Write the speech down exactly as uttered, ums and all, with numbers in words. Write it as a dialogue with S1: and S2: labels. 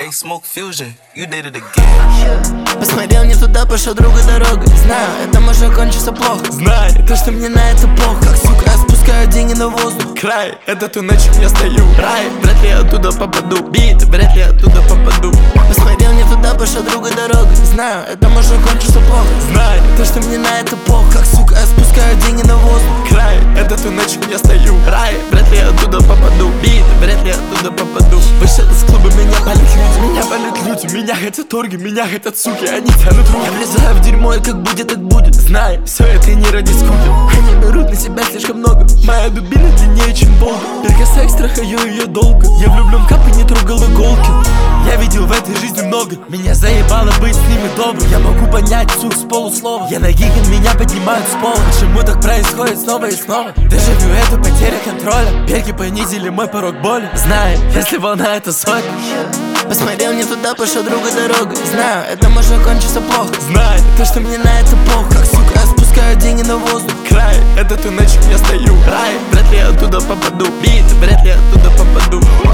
S1: Hey, Smoke Fusion, you did it again.
S2: Посмотрел не туда, пошел другой дорогой. Знаю, это может кончиться плохо.
S3: Знай,
S2: то, что мне на это плохо. Как сука, я спускаю деньги на воздух.
S3: Край, это ту ночь я стою.
S2: Рай, вряд ли я оттуда попаду. Бит, вряд ли я оттуда попаду. Посмотрел не туда, пошел другой дорогой. Знаю, это может кончиться плохо.
S3: Знай,
S2: то, что мне на это плохо. Как сука, я спускаю деньги на воздух.
S3: Край, это ту ночь я стою.
S2: Рай, вряд ли я оттуда попаду. Бит, вряд ли я оттуда попаду.
S3: Вышел из клуба, меня палят люди. Меня палят люди, меня хотят торги, меня хотят суки, они тянут руки.
S2: Я влезаю в дерьмо, и как будет, так будет.
S3: Знай, все это не ради скуки.
S2: Они берут на себя слишком много.
S3: Моя дубина длиннее, чем Волга.
S2: Перекосясь, трахаю ее долго.
S3: Я влюблен в кап и не трогал иголки. Я видел в этой жизни много.
S2: Меня заебало быть с ними добрым.
S3: Я могу понять суть с полуслова.
S2: Я на гиген, меня поднимают с пола.
S3: Почему так происходит снова и снова?
S2: Дежавю, это потеря контроля. Перки понизили мой порог боли.
S3: Знаю, если волна это сотня.
S2: Посмотрел не туда, пошел другой дорогой. Знаю, это может кончиться плохо.
S3: Знай,
S2: то, что мне на это плохо. Как сука, я спускаю деньги на воздух.
S3: Край, это ту ночь я стою.
S2: Рай, вряд ли я оттуда попаду. Бит, вряд ли я оттуда попаду.